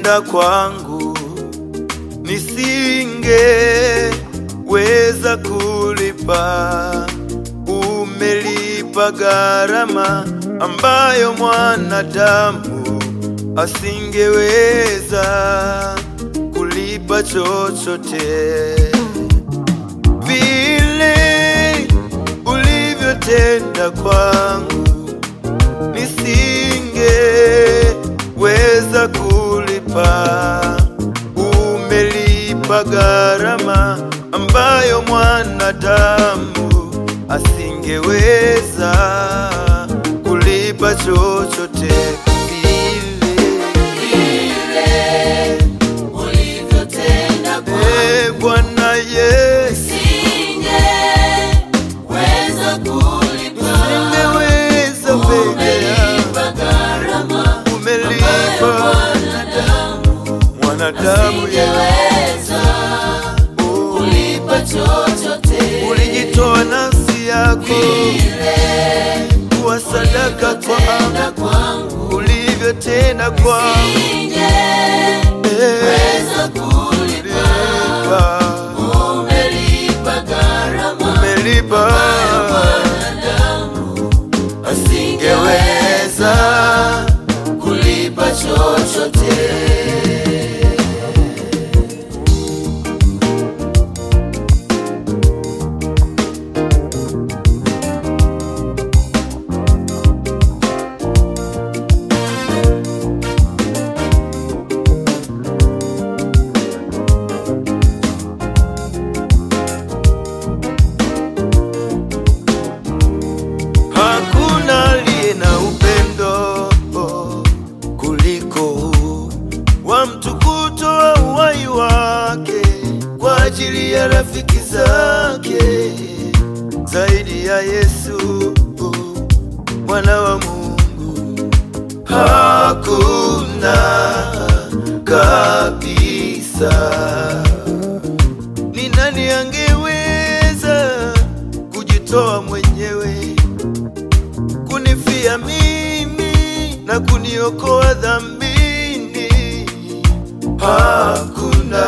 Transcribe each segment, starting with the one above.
ulivyotenda kwangu nisingeweza kulipa. Umelipa gharama ambayo mwanadamu asingeweza kulipa chochote. Vile ulivyotenda kwangu nisingeweza kulipa. Umelipa gharama ambayo mwanadamu asingeweza kulipa chochote. Vile ulivyotenda kwangu Bwana Yesu, nisingeweza kulipa. Umelipa gharama ambayo mwanadamu Yesu, kulipa chochote. ulijitoa nafsi yako kuwa sadaka kwangu. Ulivyotenda kwangu Nisingeweza kulipa. Umelipa gharama ambayo mwanadamu asingeweza kulipa chochote. Hakuna aliye na upendo kuliko huu wa mtu kutoa uhai wake kwa ajili ya rafiki zake. Zaidi ya Yesu mwana wa Mungu hakuna kabisa. Ni nani angeweza kujitoa mwenyewe kunifia mimi na kuniokoa dhambini? Hakuna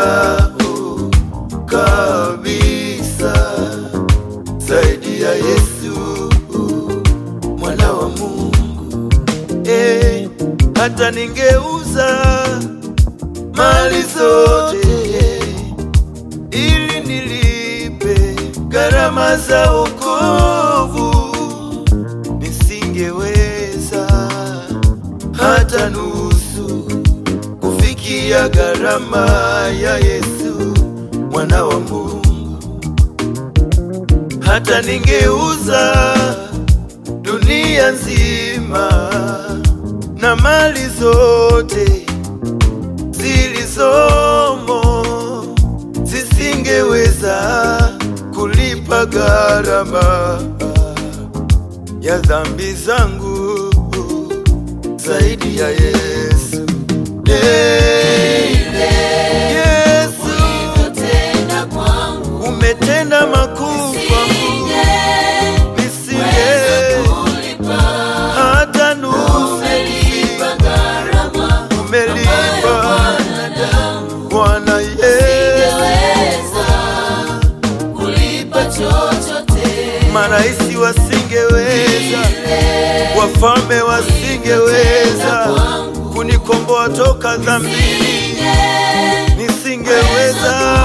kabisa zaidi ya Yesu mwana wa Mungu. Hata ningeuza mali zote ili nilipe gharama za wokovu, nisingeweza hata nusu kufikia gharama ya Yesu mwana wa Mungu. Hata ningeuza dunia nzima na mali zote zilizomo, zisingeweza kulipa gharama ya dhambi zangu zaidi ya Yesu. Yesu, Ulivyotenda kwangu umetenda makuu kwangu, nisingeweza kulipa. hata nusu. Umelipa gharama Umelipa mwanadamu Bwana Yesu, asingeweza kulipa chochote. maraisi wasingeweza, wafalme wasingeweza kunikomboa toka dhambini, nisingeweza.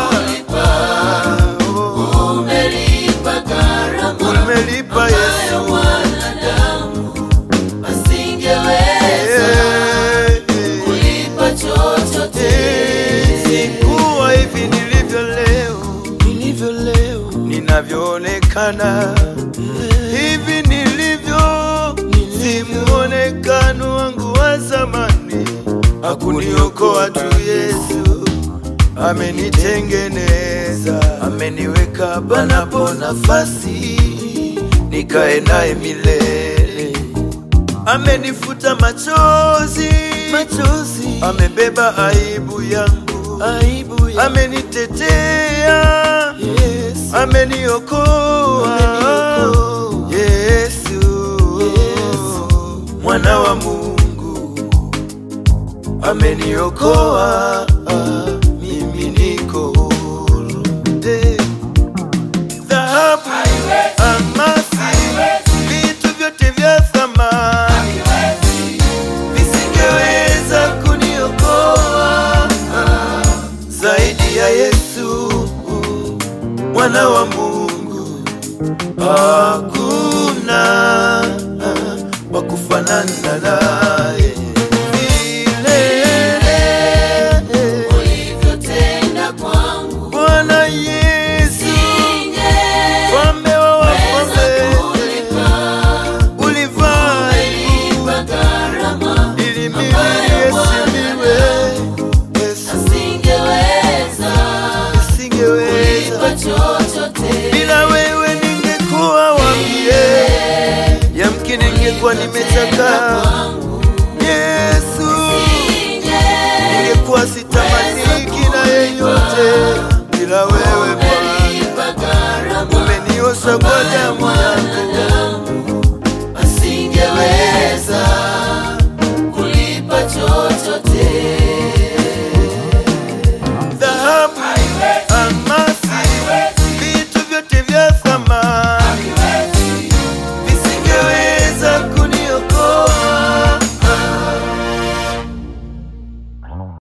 Umelipa gharama Umelipa Yesu, mwanadamu asingeweza kulipa chochote. sikuwa hivi nilivyo leo, ninavyoonekana hivi nilivyo, si muonekano wangu wa zamani. Hakuniokoa tu Yesu, amenitengeneza, ameniweka panapo nafasi nikae naye milele. Amenifuta machozi, amebeba aibu yangu, amenitetea, ameniokoa. Yesu mwana wa Mungu ameniokoa, mimi niko huru. Dhahabu, almasi, vitu vyote vya thamani visingeweza kuniokoa zaidi ya Yesu mwana wa Mungu. Hakuna wa kufanana naye. ulivyotenda kwangu Bwana Yesu, mfalme wa wafalme, ulivaa umelipa gharama ili mimi niheshimiwe. Yesu, asingeweza nisingeweza kulipa chochote bila wewe, ningekuwa wapi? Yamkini ningekuwa nimechakaa. Yesu, ningekuwa sitamaniki na yeyote bila wewe. Bwana, umeniosha kwa damu yako.